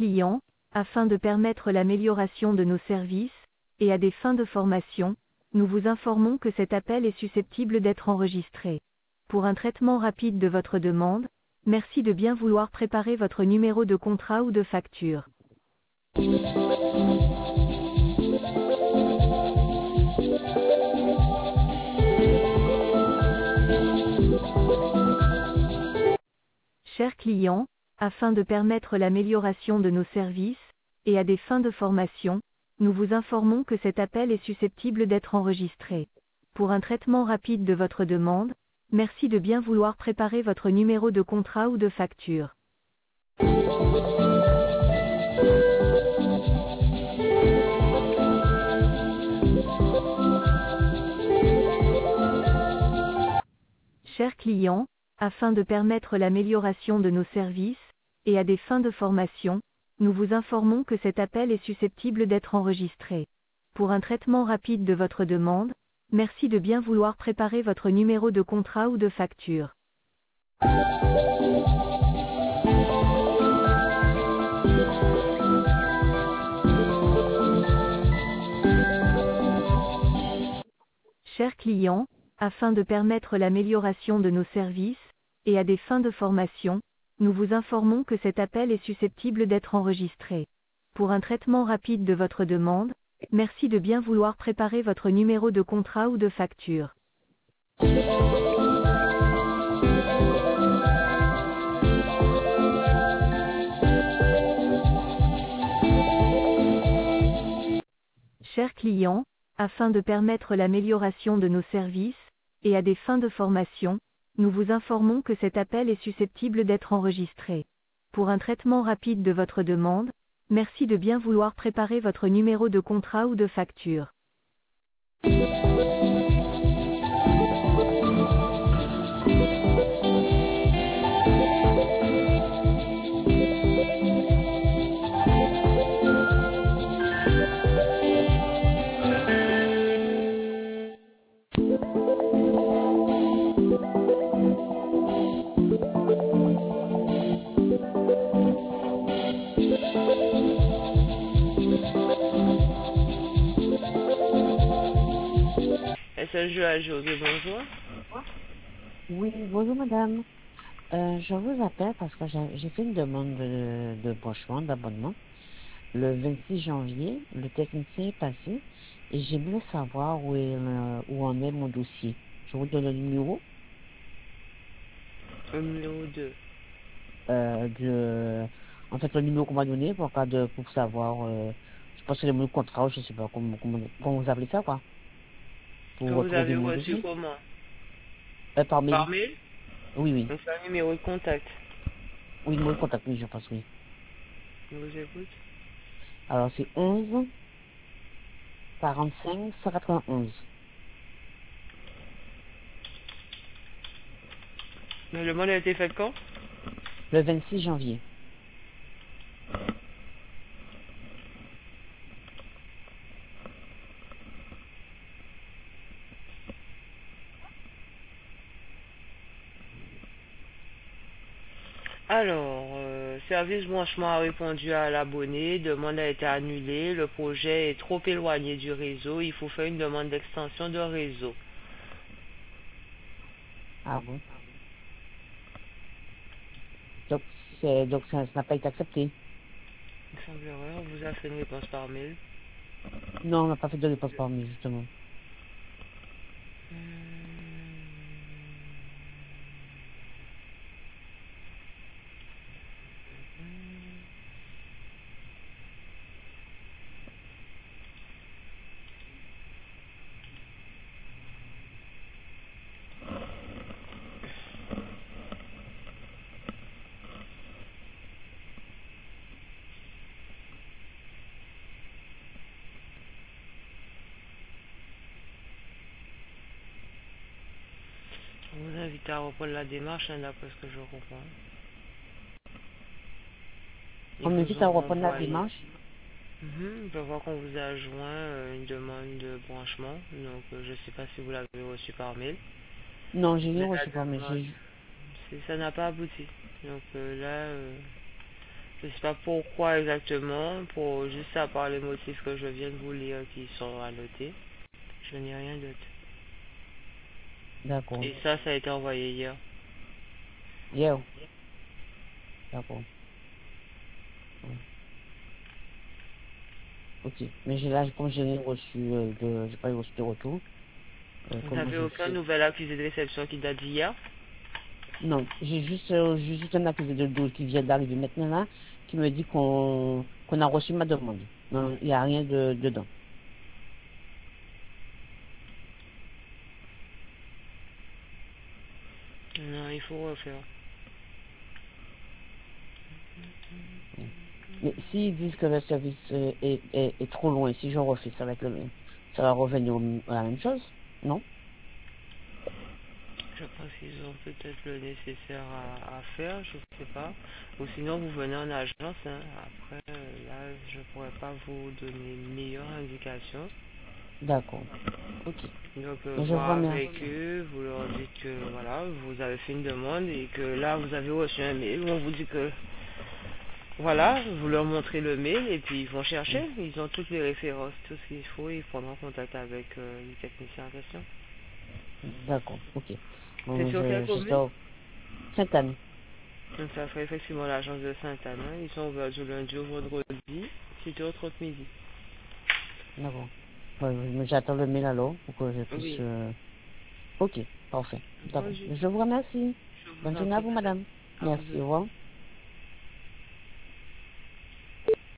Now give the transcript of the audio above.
client, afin de permettre l'amélioration de nos services, et à des fins de formation, nous vous informons que cet appel est susceptible d'être enregistré. Pour un traitement rapide de votre demande, merci de bien vouloir préparer votre numéro de contrat ou de facture. Chers clients, afin de permettre l'amélioration de nos services, et à des fins de formation, nous vous informons que cet appel est susceptible d'être enregistré. Pour un traitement rapide de votre demande, merci de bien vouloir préparer votre numéro de contrat ou de facture. Chers clients, afin de permettre l'amélioration de nos services, et à des fins de formation, nous vous informons que cet appel est susceptible d'être enregistré. Pour un traitement rapide de votre demande, merci de bien vouloir préparer votre numéro de contrat ou de facture. Chers clients, afin de permettre l'amélioration de nos services, et à des fins de formation, nous vous informons que cet appel est susceptible d'être enregistré. Pour un traitement rapide de votre demande, merci de bien vouloir préparer votre numéro de contrat ou de facture. Chers clients, afin de permettre l'amélioration de nos services, et à des fins de formation, nous vous informons que cet appel est susceptible d'être enregistré. Pour un traitement rapide de votre demande, merci de bien vouloir préparer votre numéro de contrat ou de facture. SLG à José, bonjour. Oui, bonjour madame. Je vous appelle parce que j'ai fait une demande de branchement, d'abonnement. Le 26 janvier, le technicien est passé et j'aimerais savoir où en est mon dossier. Je vous donne le numéro Le numéro 2. En fait, le numéro qu'on m'a donné pour savoir, je pense que c'est le numéro de contrat, je sais pas comment vous appelez ça, quoi. Que Pour vous retrouver avez mon reçu dossier. comment? Par mail. Par mail? Oui, oui. Donc c'est un numéro de contact. Oui, numéro de contact, oui, je pense, oui. Je vous écoute. Alors, c'est 11 45 191. La demande a été faite quand? Le 26 janvier. Alors, service branchement a répondu à l'abonné, demande a été annulée, le projet est trop éloigné du réseau, il faut faire une demande d'extension de réseau. Ah bon. Donc ça n'a pas été accepté. Il semblerait, on vous a fait une réponse par mail. Non, on n'a pas fait de réponse par mail, justement. On vous invite à reprendre la démarche, hein, d'après ce que je comprends. Ils On vous m'invite à ont reprendre la renvoyé. démarche. On peut voir qu'on vous a joint une demande de branchement, donc je ne sais pas si vous l'avez reçu par mail. Non, j'ai rien Mais la reçu par mail. demande, ça n'a pas abouti. Donc là, Je sais pas pourquoi exactement, pour juste à part les motifs que je viens de vous lire qui sont annotés. Je n'ai rien d'autre. D'accord. Et ça a été envoyé hier. Hier. D'accord. Ouais. Ok. Mais comme j'ai rien reçu j'ai pas eu reçu de retour, Vous comment n'avez je aucun fais? nouvel accusé de réception qui date d'hier? Non, j'ai juste un accusé de dos qui vient d'arriver maintenant là, qui me dit qu'on a reçu ma demande. Non, il n'y a rien dedans. Non, il faut refaire. Ouais. Mais s'ils disent que le service est trop loin, si je refais, ça va revenir à la même chose, non? Je pense qu'ils ont peut-être le nécessaire à faire, je sais pas. Ou sinon, vous venez en agence, hein. Après, là, je pourrais pas vous donner une meilleure indication. D'accord. Ok. Donc, Mais je vous voir avec remercie. eux, vous leur dites que, voilà, vous avez fait une demande et que là, vous avez reçu un mail où on vous dit que, voilà, vous leur montrez le mail et puis ils vont chercher. Ils ont toutes les références, tout ce qu'il faut, ils prendront contact avec les techniciens en question. D'accord. Ok. C'est Bon, sur quelle commune? j'espère. Sainte-Anne. Donc ça serait effectivement l'agence de Sainte-Anne, hein. Ils sont ouverts du lundi au vendredi, 6h30 midi. D'accord. Ouais, mais j'attends le mail alors pour que je puisse. Oui, Ok. Parfait. D'accord. entendu. Je vous remercie. Je Bonne vous en journée à prie, vous, madame. madame. À vous Merci. Au aussi. revoir.